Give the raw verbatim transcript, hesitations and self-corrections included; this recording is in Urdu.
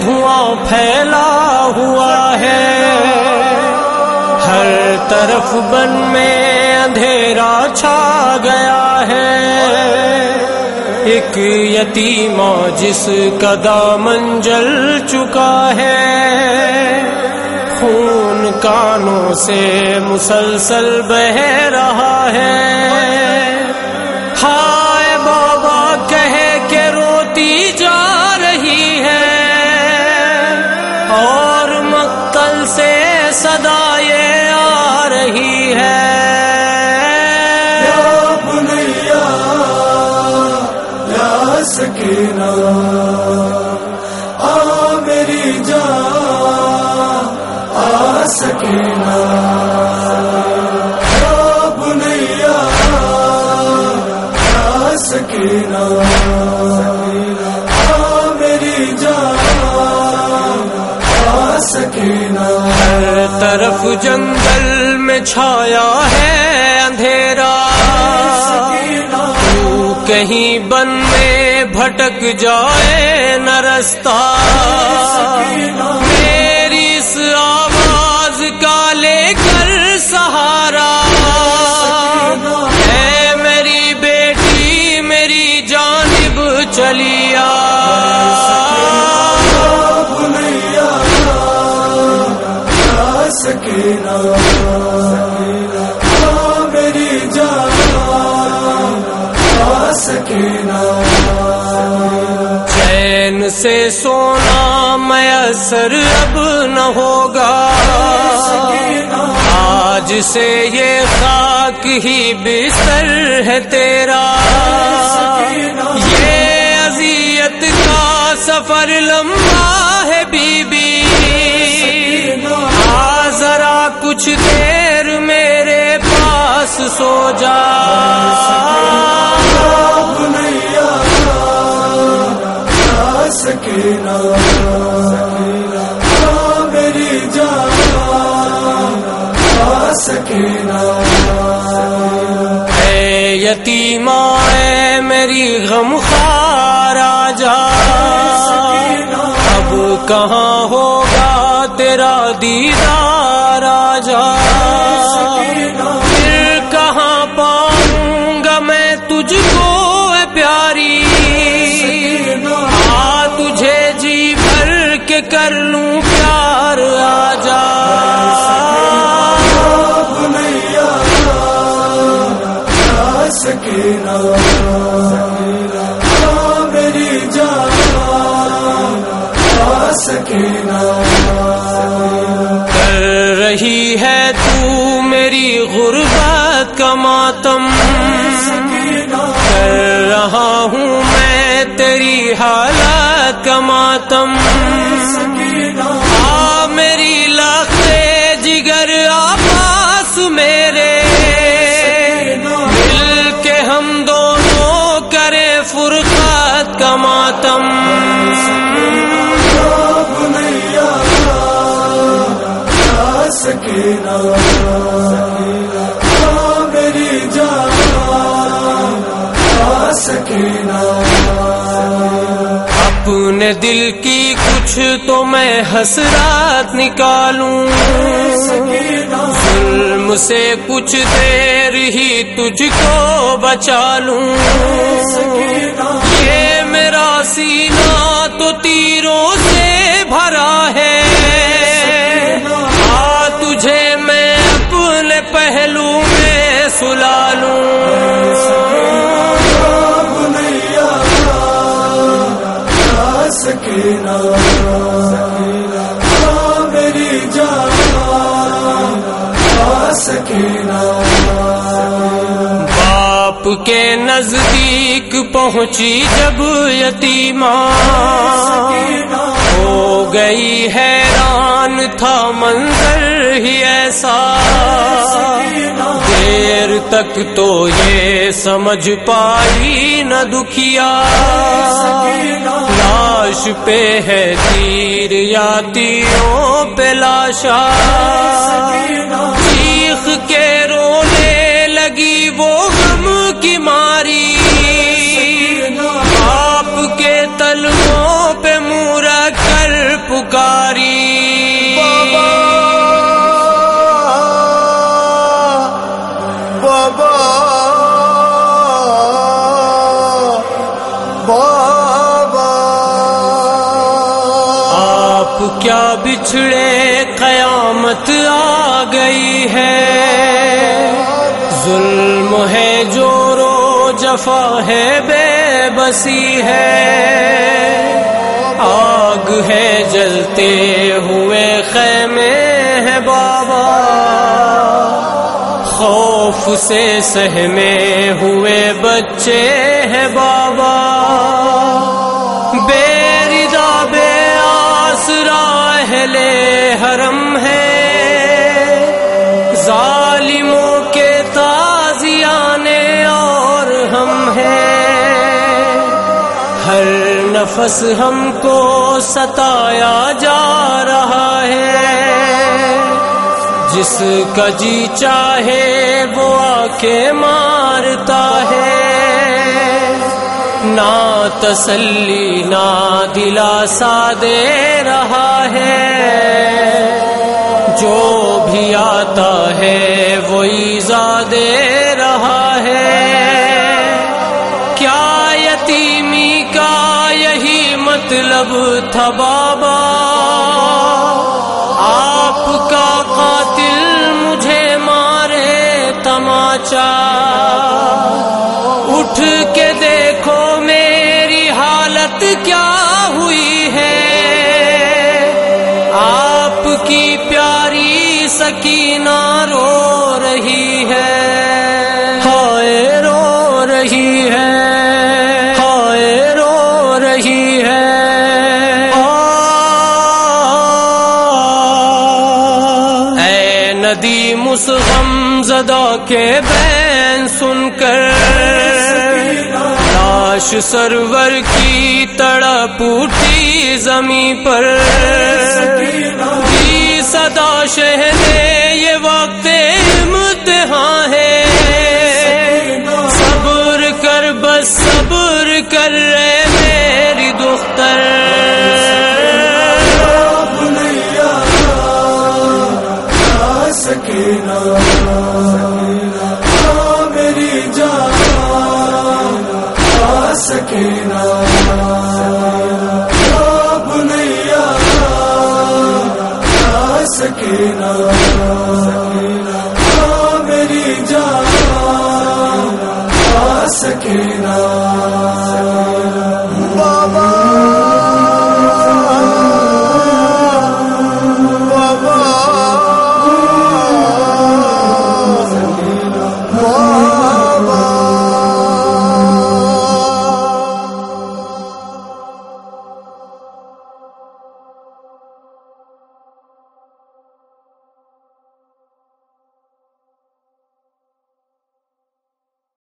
دھواں پھیلا ہوا ہے، ہر طرف بن میں اندھیرا چھا گیا ہے، ایک یتیمہ جس کا دامن جل چکا ہے، خون کانوں سے مسلسل بہہ رہا ہے، ہائے بابا کہہ کے روتی جا رہی ہے، اور مقتل سے صدائیں آ رہی ہے، یا بنیا یا سکینہ آ میری جان آ سکینہ، یا بنیا یا سکینہ آ میری جان آ سکینہ۔ ہر طرف جنگل میں چھایا ہے اندھیرا، تو کہیں بن میں بھٹک جائے نہ رستہ، میری اس آواز کا لے کر سہارا، اے میری بیٹی میری جانب چلی آ، سکینہ آ میری جان آ سکینہ۔ چین سے سونا میسر اب نہ ہوگا، آج سے یہ خاک ہی بستر ہے تیرا، یہ اذیت کا سفر لمبا ہے بی بی، ذرا کچھ دیر میرے پاس سو جا، بنیا یا سکینہ آ میری جان آ سکینہ۔ اے یتیمہ اے میری غمخوار آجا، اب کہاں ہوگا تیرا دیدار آجا، پھر کہاں پاؤں گا میں تجھ کو اے پیاری، آ تجھے جی بھر کے کر لوں پیار آجا، بنیا یا سکینہ آ میری جان آ سکینہ۔ کر رہی ہے تو میری غربت کا ماتم، کر رہا ہوں میں تیری حالت کا ماتم، آ میری لاخے جگر آ پاس میرے، مل کے ہم دونوں کریں فرقت کا ماتم، سکینہ آ میری جان آ سکینہ۔ اپنے دل کی کچھ تو میں حسرات نکالوں، ظلم سے کچھ دیر ہی تجھ کو بچا لوں، یہ میرا سینہ تو تیروں سے بھرا ہے، تجھے میں اپنے پہلو میں سلا لوں، بنیا یا سکینہ آ میری جان آ سکینہ۔ باپ کے نزدیک پہنچی جب یتیمہ، ہو گئی حیران تھا منظر ہی ایسا، دیر تک تو یہ سمجھ پائی نہ دکھیا، لاش پہ ہے تیر یا تیروں پہ لاشا، چیخ کے رونے لگی وہ غم کی ماری، آپ کے تلووں پہ منہ رکھ کر کیا بچھڑے قیامت آ گئی ہے، ظلم ہے جور و جفا ہے بے بسی ہے، آگ ہے جلتے ہوئے خیمے ہیں بابا، خوف سے سہمے ہوئے بچے ہیں بابا، بے رضا بے آسرا اہل حرم ہے، ظالموں کے تازیانے اور ہم ہیں، ہر نفس ہم کو ستایا جا رہا ہے، جس کا جی چاہے وہ آ کے مارتا ہے، نہ تسلی نہ دلاسا دے رہا ہے، جو بھی آتا ہے وہ ایذا دے رہا ہے، کیا یتیمی کا یہی مطلب تھا بابا، آپ کا قاتل مجھے مارے تماچا، اٹھ کے دیکھو میری حالت کیا ہوئی ہے، آپ کی پیاری سکینہ رو رہی ہے، ہائے رو رہی ہے، ہائے رو رہی ہے، اے ندیم اس غم زدہ کے بین سن کر، لاش سرور کی تڑپ اٹھی زمیں پر،